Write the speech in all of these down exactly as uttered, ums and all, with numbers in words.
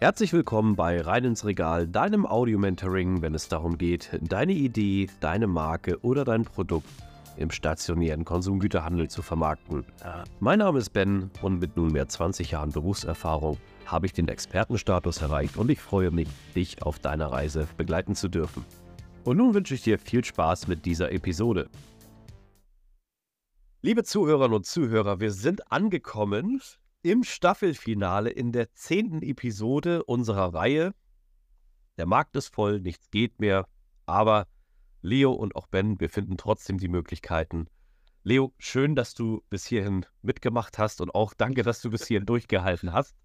Herzlich willkommen bei Rein ins Regal, deinem Audio-Mentoring, wenn es darum geht, deine Idee, deine Marke oder dein Produkt im stationären Konsumgüterhandel zu vermarkten. Mein Name ist Ben und mit nunmehr zwanzig Jahren Berufserfahrung habe ich den Expertenstatus erreicht und ich freue mich, dich auf deiner Reise begleiten zu dürfen. Und nun wünsche ich dir viel Spaß mit dieser Episode. Liebe Zuhörerinnen und Zuhörer, wir sind angekommen im Staffelfinale in der zehnten Episode unserer Reihe. Der Markt ist voll, nichts geht mehr, aber Leo und auch Ben, wir finden trotzdem die Möglichkeiten. Leo, schön, dass du bis hierhin mitgemacht hast und auch danke, dass du bis hierhin durchgehalten hast.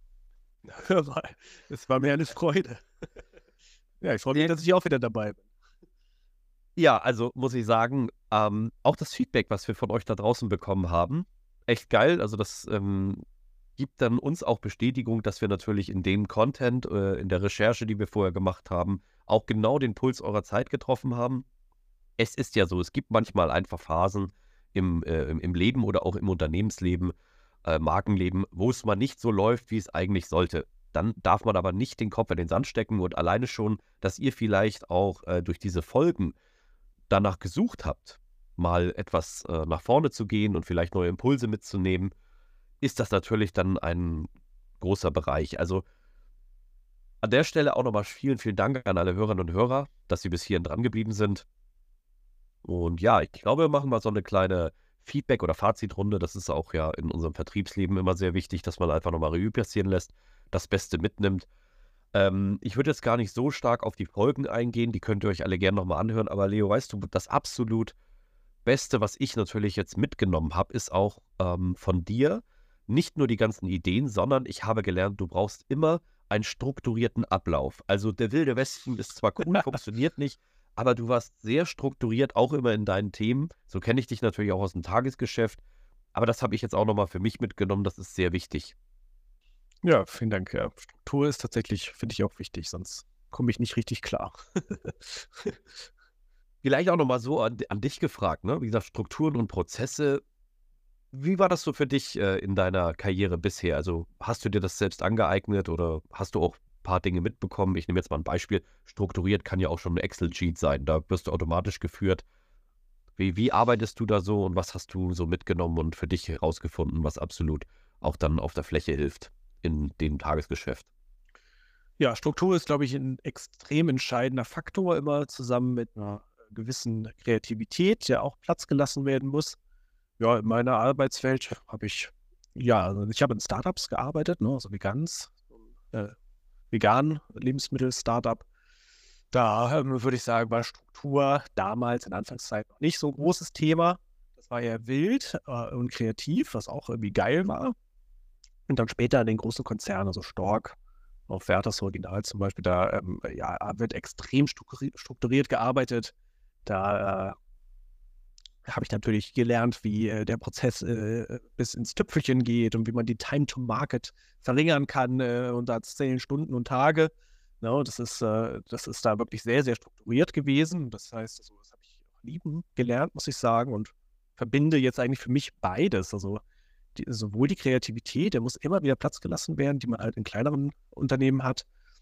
Es war mir eine Freude. Ja, ich freue mich, dass ich auch wieder dabei bin. Ja, also muss ich sagen, ähm, auch das Feedback, was wir von euch da draußen bekommen haben, echt geil. Also das ähm, gibt dann uns auch Bestätigung, dass wir natürlich in dem Content, äh, in der Recherche, die wir vorher gemacht haben, auch genau den Puls eurer Zeit getroffen haben. Es ist ja so, es gibt manchmal einfach Phasen im, äh, im Leben oder auch im Unternehmensleben, äh, Markenleben, wo es mal nicht so läuft, wie es eigentlich sollte. Dann darf man aber nicht den Kopf in den Sand stecken und alleine schon, dass ihr vielleicht auch äh, durch diese Folgen danach gesucht habt, mal etwas äh, nach vorne zu gehen und vielleicht neue Impulse mitzunehmen, ist das natürlich dann ein großer Bereich. Also an der Stelle auch nochmal vielen, vielen Dank an alle Hörerinnen und Hörer, dass sie bis hierhin dran geblieben sind. Und ja, ich glaube, wir machen mal so eine kleine Feedback- oder Fazitrunde. Das ist auch ja in unserem Vertriebsleben immer sehr wichtig, dass man einfach nochmal Revue passieren lässt, das Beste mitnimmt. Ähm, ich würde jetzt gar nicht so stark auf die Folgen eingehen, die könnt ihr euch alle gerne nochmal anhören. Aber Leo, weißt du, das absolut Beste, was ich natürlich jetzt mitgenommen habe, ist auch ähm, von dir nicht nur die ganzen Ideen, sondern ich habe gelernt, du brauchst immer einen strukturierten Ablauf. Also der Wilde Westen ist zwar cool, funktioniert nicht, aber du warst sehr strukturiert, auch immer in deinen Themen. So kenne ich dich natürlich auch aus dem Tagesgeschäft. Aber das habe ich jetzt auch nochmal für mich mitgenommen, das ist sehr wichtig. Ja, vielen Dank. Ja. Struktur ist tatsächlich, finde ich auch wichtig, sonst komme ich nicht richtig klar. Vielleicht auch nochmal so an, an dich gefragt, ne? Wie gesagt, Strukturen und Prozesse. Wie war das so für dich äh, in deiner Karriere bisher? Also hast du dir das selbst angeeignet oder hast du auch ein paar Dinge mitbekommen? Ich nehme jetzt mal ein Beispiel. Strukturiert kann ja auch schon ein Excel-Sheet sein. Da wirst du automatisch geführt. Wie, wie arbeitest du da so und was hast du so mitgenommen und für dich herausgefunden, was absolut auch dann auf der Fläche hilft in dem Tagesgeschäft? Ja, Struktur ist, glaube ich, ein extrem entscheidender Faktor, immer zusammen mit einer gewissen Kreativität, der auch Platz gelassen werden muss. Ja, in meiner Arbeitswelt habe ich, ja, also ich habe in Startups gearbeitet, ne, also Vegans, äh, vegan Lebensmittel-Startup. Da ähm, würde ich sagen, war Struktur damals in Anfangszeit noch nicht so ein großes Thema. Das war eher wild äh, und kreativ, was auch irgendwie geil war. Und dann später in den großen Konzernen, also Stork, auf Werthers Original zum Beispiel, da ähm, ja, wird extrem strukturi- strukturiert gearbeitet. Da äh, habe ich natürlich gelernt, wie äh, der Prozess äh, bis ins Tüpfelchen geht und wie man die Time to Market verringern kann äh, und da zählen Stunden und Tage. No, das ist, äh, das ist da wirklich sehr, sehr strukturiert gewesen. Das heißt, also, das habe ich auch lieben gelernt, muss ich sagen, und verbinde jetzt eigentlich für mich beides. Also die, sowohl die Kreativität, der muss immer wieder Platz gelassen werden, die man halt in kleineren Unternehmen hat.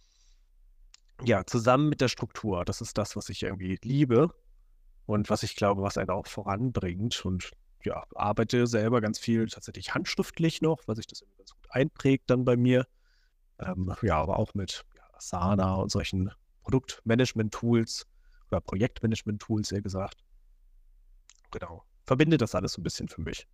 Ja, zusammen mit der Struktur. Das ist das, was ich irgendwie liebe. Und was ich glaube, was einen auch voranbringt. Und ja, arbeite selber ganz viel tatsächlich handschriftlich noch, weil sich das irgendwie ganz gut einprägt dann bei mir. Ähm, ja, aber auch mit ja, Asana und solchen Produktmanagement-Tools oder Projektmanagement-Tools, eher gesagt. Genau. Verbinde das alles so ein bisschen für mich.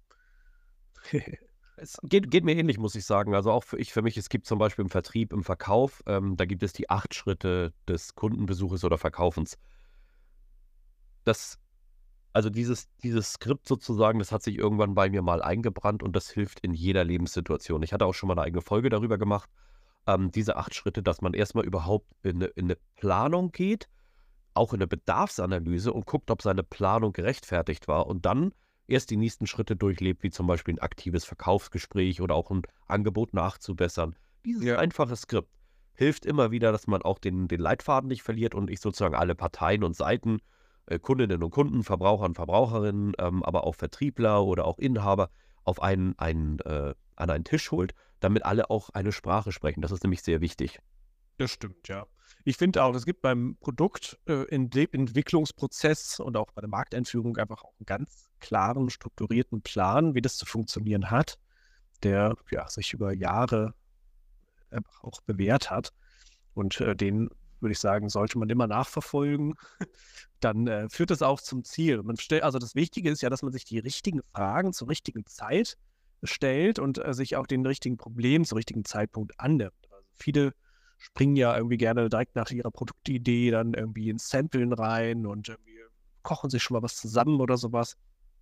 Es geht, geht mir ähnlich, muss ich sagen. Also auch für ich, für mich, es gibt zum Beispiel im Vertrieb, im Verkauf, ähm, da gibt es die acht Schritte des Kundenbesuches oder Verkaufens. Das, also dieses, dieses Skript sozusagen, das hat sich irgendwann bei mir mal eingebrannt und das hilft in jeder Lebenssituation. Ich hatte auch schon mal eine eigene Folge darüber gemacht, ähm, diese acht Schritte, dass man erstmal überhaupt in eine, in eine Planung geht, auch in eine Bedarfsanalyse und guckt, ob seine Planung gerechtfertigt war und dann erst die nächsten Schritte durchlebt, wie zum Beispiel ein aktives Verkaufsgespräch oder auch ein Angebot nachzubessern. Dieses Ja. einfache Skript hilft immer wieder, dass man auch den, den Leitfaden nicht verliert und ich sozusagen alle Parteien und Seiten, äh, Kundinnen und Kunden, Verbraucher und Verbraucherinnen, ähm, aber auch Vertriebler oder auch Inhaber auf einen, einen, äh, an einen Tisch holt, damit alle auch eine Sprache sprechen. Das ist nämlich sehr wichtig. Das stimmt, ja. Ich finde auch, es gibt beim Produkt, äh, Ent Entwicklungsprozess und auch bei der Markteinführung einfach auch einen ganz klaren, strukturierten Plan, wie das zu funktionieren hat, der, ja, sich über Jahre einfach auch bewährt hat. Und, äh, den würde ich sagen, sollte man immer nachverfolgen. Dann, äh, führt das auch zum Ziel. Man stellt also das Wichtige ist ja, dass man sich die richtigen Fragen zur richtigen Zeit stellt und, äh, sich auch den richtigen Problemen zum richtigen Zeitpunkt annimmt. Also, viele springen ja irgendwie gerne direkt nach ihrer Produktidee dann irgendwie ins Samplen rein und irgendwie kochen sich schon mal was zusammen oder sowas.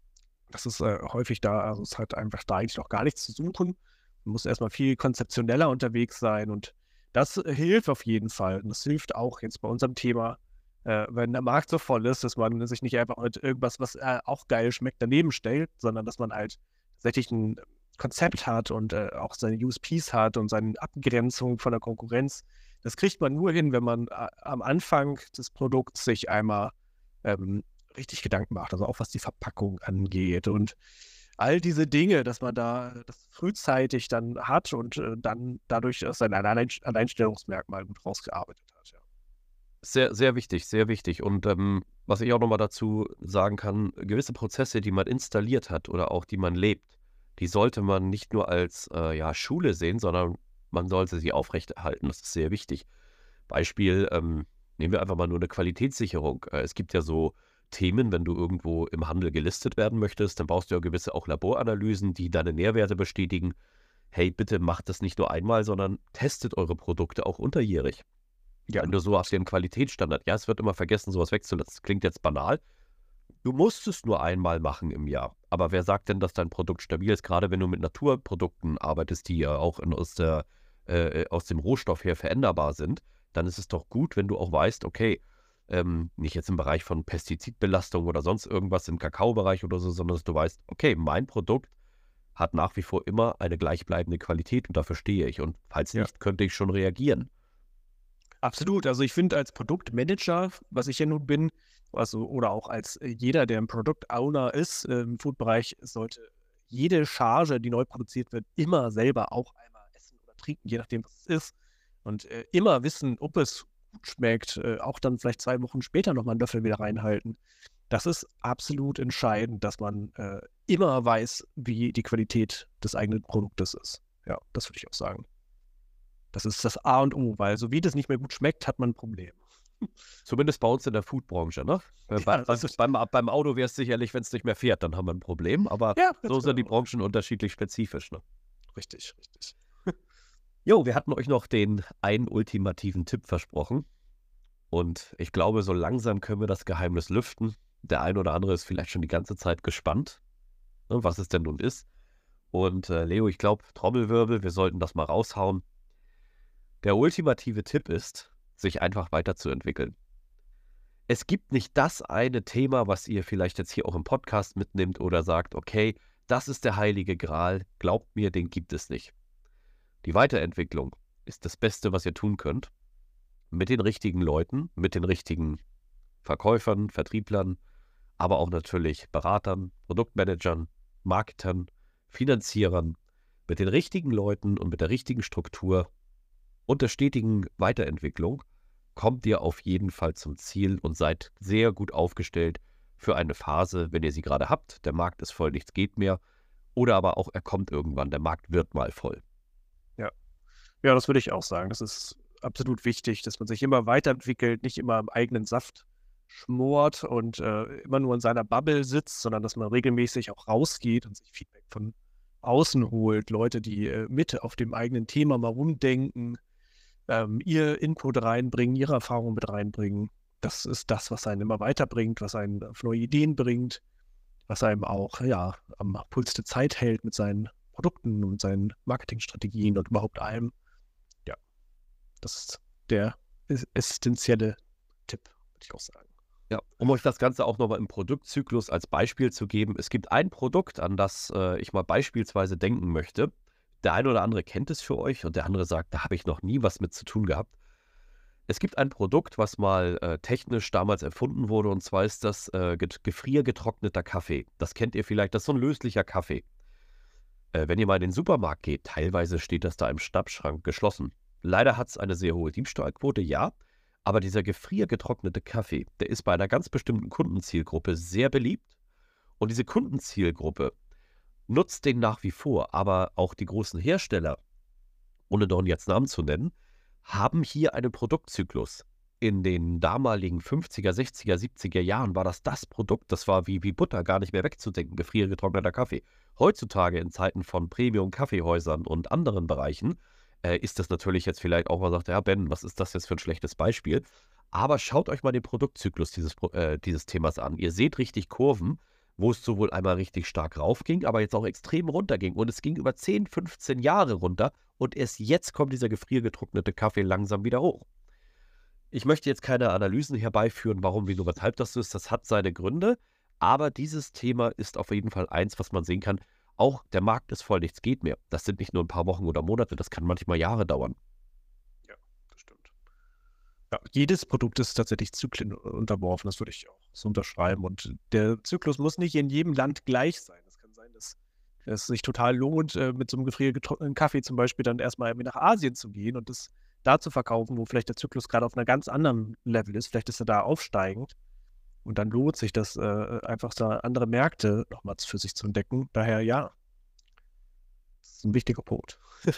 Das ist, äh, häufig da also, es hat einfach da eigentlich noch gar nichts zu suchen. Man muss erst mal viel konzeptioneller unterwegs sein und das äh, hilft auf jeden Fall. Und das hilft auch jetzt bei unserem Thema, äh, wenn der Markt so voll ist, dass man sich nicht einfach mit irgendwas, was, äh, auch geil schmeckt, daneben stellt, sondern dass man halt tatsächlich ein Konzept hat und, äh, auch seine U S Ps hat und seine Abgrenzung von der Konkurrenz. Das kriegt man nur hin, wenn man a am Anfang des Produkts sich einmal, ähm, richtig Gedanken macht, also auch was die Verpackung angeht und all diese Dinge, dass man da das frühzeitig dann hat und, äh, dann dadurch äh, sein Allein Alleinstellungsmerkmal gut rausgearbeitet hat, ja. Sehr, sehr wichtig, sehr wichtig. Und ähm, was ich auch nochmal dazu sagen kann, gewisse Prozesse, die man installiert hat oder auch die man lebt, die sollte man nicht nur als äh, ja, Schule sehen, sondern man sollte sie aufrechterhalten. Das ist sehr wichtig. Beispiel, ähm, nehmen wir einfach mal nur eine Qualitätssicherung. Äh, es gibt ja so Themen, wenn du irgendwo im Handel gelistet werden möchtest, dann brauchst du ja gewisse auch Laboranalysen, die deine Nährwerte bestätigen. Hey, bitte macht das nicht nur einmal, sondern testet eure Produkte auch unterjährig. Ja, Wenn du so auf den Qualitätsstandard, ja, es wird immer vergessen, sowas wegzulassen. Das klingt jetzt banal. Du musst es nur einmal machen im Jahr. Aber wer sagt denn, dass dein Produkt stabil ist? Gerade wenn du mit Naturprodukten arbeitest, die ja auch in, aus, der, äh, aus dem Rohstoff her veränderbar sind, dann ist es doch gut, wenn du auch weißt, okay, ähm, nicht jetzt im Bereich von Pestizidbelastung oder sonst irgendwas im Kakaobereich oder so, sondern dass du weißt, okay, mein Produkt hat nach wie vor immer eine gleichbleibende Qualität und dafür stehe ich. Und falls ja. nicht, könnte ich schon reagieren. Absolut. Also, ich finde als Produktmanager, was ich ja nun bin, also oder auch als äh, jeder, der 'n Product Owner ist, äh, im Foodbereich, sollte jede Charge, die neu produziert wird, immer selber auch einmal essen oder trinken, je nachdem, was es ist. Und, äh, immer wissen, ob es gut schmeckt, äh, auch dann vielleicht zwei Wochen später noch mal 'n Löffel wieder reinhalten. Das ist absolut entscheidend, dass man, äh, immer weiß, wie die Qualität des eigenen Produktes ist. Ja, das würde ich auch sagen. Das ist das A und O, weil so wie das nicht mehr gut schmeckt, hat man 'n Problem. Zumindest bei uns in der Foodbranche, ne? Äh, bei, Ja, bei, das ist beim, beim Auto wäre es sicherlich, wenn es nicht mehr fährt, dann haben wir ein Problem. Aber ja, so ganz sind die genau. Branchen unterschiedlich spezifisch, ne? Richtig, richtig. Jo, wir hatten euch noch den einen ultimativen Tipp versprochen. Und ich glaube, so langsam können wir das Geheimnis lüften. Der ein oder andere ist vielleicht schon die ganze Zeit gespannt, ne, was es denn nun ist. Und äh, Leo, ich glaube, Trommelwirbel, wir sollten das mal raushauen. Der ultimative Tipp ist, sich einfach weiterzuentwickeln. Es gibt nicht das eine Thema, was ihr vielleicht jetzt hier auch im Podcast mitnimmt oder sagt, okay, das ist der heilige Gral, glaubt mir, den gibt es nicht. Die Weiterentwicklung ist das Beste, was ihr tun könnt. Mit den richtigen Leuten, mit den richtigen Verkäufern, Vertrieblern, aber auch natürlich Beratern, Produktmanagern, Marketern, Finanzierern, mit den richtigen Leuten und mit der richtigen Struktur und der stetigen Weiterentwicklung kommt ihr auf jeden Fall zum Ziel und seid sehr gut aufgestellt für eine Phase, wenn ihr sie gerade habt. Der Markt ist voll, nichts geht mehr. Oder aber auch, er kommt irgendwann, der Markt wird mal voll. Ja. Ja, das würde ich auch sagen. Das ist absolut wichtig, dass man sich immer weiterentwickelt, nicht immer im eigenen Saft schmort und, äh, immer nur in seiner Bubble sitzt, sondern dass man regelmäßig auch rausgeht und sich Feedback von außen holt. Leute, die, äh, mit auf dem eigenen Thema mal rumdenken, ähm, ihr Input reinbringen, ihre Erfahrungen mit reinbringen. Das ist das, was einen immer weiterbringt, was einen auf neue Ideen bringt, was einem auch, ja, am Puls der Zeit hält mit seinen Produkten und seinen Marketingstrategien und überhaupt allem. Ja, das ist der es essenzielle Tipp, würde ich auch sagen. Ja, um euch das Ganze auch nochmal im Produktzyklus als Beispiel zu geben. Es gibt ein Produkt, an das äh, ich mal beispielsweise denken möchte. Der eine oder andere kennt es für euch und der andere sagt, da habe ich noch nie was mit zu tun gehabt. Es gibt ein Produkt, was mal äh, technisch damals erfunden wurde, und zwar ist das äh, get- gefriergetrockneter Kaffee. Das kennt ihr vielleicht, das ist so ein löslicher Kaffee. Äh, wenn ihr mal in den Supermarkt geht, teilweise steht das da im Schnappschrank geschlossen. Leider hat es eine sehr hohe Diebstahlquote, ja, aber dieser gefriergetrocknete Kaffee, der ist bei einer ganz bestimmten Kundenzielgruppe sehr beliebt und diese Kundenzielgruppe nutzt den nach wie vor, aber auch die großen Hersteller, ohne dort jetzt Namen zu nennen, haben hier einen Produktzyklus. In den damaligen fünfziger, sechziger, siebziger Jahren war das das Produkt, das war wie, wie Butter gar nicht mehr wegzudenken, gefriergetrockneter Kaffee. Heutzutage in Zeiten von Premium-Kaffeehäusern und anderen Bereichen äh, ist das natürlich jetzt vielleicht auch mal sagt, ja Ben, was ist das jetzt für ein schlechtes Beispiel? Aber schaut euch mal den Produktzyklus dieses, Pro- äh, dieses Themas an. Ihr seht richtig Kurven, wo es sowohl einmal richtig stark raufging, aber jetzt auch extrem runterging. Und es ging über zehn, fünfzehn Jahre runter und erst jetzt kommt dieser gefriergetrocknete Kaffee langsam wieder hoch. Ich möchte jetzt keine Analysen herbeiführen, warum, wieso, weshalb das so ist. Das hat seine Gründe. Aber dieses Thema ist auf jeden Fall eins, was man sehen kann. Auch der Markt ist voll, nichts geht mehr. Das sind nicht nur ein paar Wochen oder Monate, das kann manchmal Jahre dauern. Ja, das stimmt. Ja, jedes Produkt ist tatsächlich Zyklen unterworfen, das würde ich auch so unterschreiben. Und der Zyklus muss nicht in jedem Land gleich sein. Es kann sein, dass es sich total lohnt, äh, mit so einem gefriergetrockneten Kaffee zum Beispiel dann erstmal irgendwie nach Asien zu gehen und das da zu verkaufen, wo vielleicht der Zyklus gerade auf einer ganz anderen Level ist. Vielleicht ist er da aufsteigend. Und dann lohnt sich das äh, einfach, da andere Märkte nochmals für sich zu entdecken. Daher ja, das ist ein wichtiger Punkt.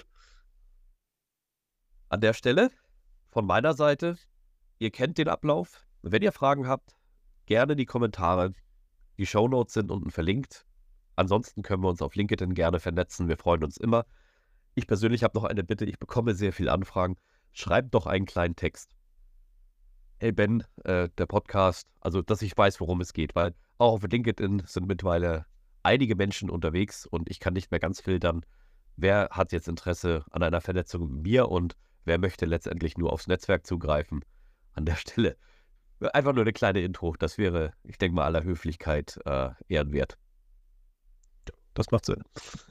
An der Stelle von meiner Seite, ihr kennt den Ablauf. Wenn ihr Fragen habt, gerne die Kommentare. Die Shownotes sind unten verlinkt. Ansonsten können wir uns auf LinkedIn gerne vernetzen. Wir freuen uns immer. Ich persönlich habe noch eine Bitte. Ich bekomme sehr viele Anfragen. Schreibt doch einen kleinen Text. Hey Ben, äh, der Podcast, also dass ich weiß, worum es geht, weil auch auf LinkedIn sind mittlerweile einige Menschen unterwegs und ich kann nicht mehr ganz filtern, wer hat jetzt Interesse an einer Vernetzung mit mir und wer möchte letztendlich nur aufs Netzwerk zugreifen. An der Stelle einfach nur eine kleine Intro. Das wäre, ich denke mal, aller Höflichkeit äh, ehrenwert. Das macht Sinn.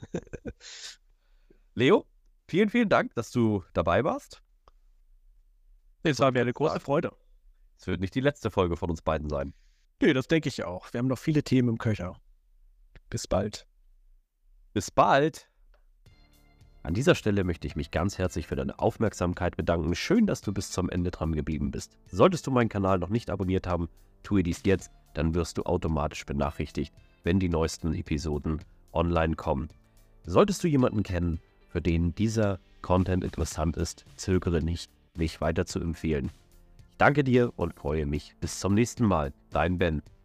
Leo, vielen, vielen Dank, dass du dabei warst. Es war mir eine große Freude. Es wird nicht die letzte Folge von uns beiden sein. Nee, das denke ich auch. Wir haben noch viele Themen im Köcher. Bis bald. Bis bald. An dieser Stelle möchte ich mich ganz herzlich für deine Aufmerksamkeit bedanken. Schön, dass du bis zum Ende dran geblieben bist. Solltest du meinen Kanal noch nicht abonniert haben, tue dies jetzt, dann wirst du automatisch benachrichtigt, wenn die neuesten Episoden online kommen. Solltest du jemanden kennen, für den dieser Content interessant ist, zögere nicht, mich weiter zu empfehlen. Ich danke dir und freue mich. Bis zum nächsten Mal. Dein Ben.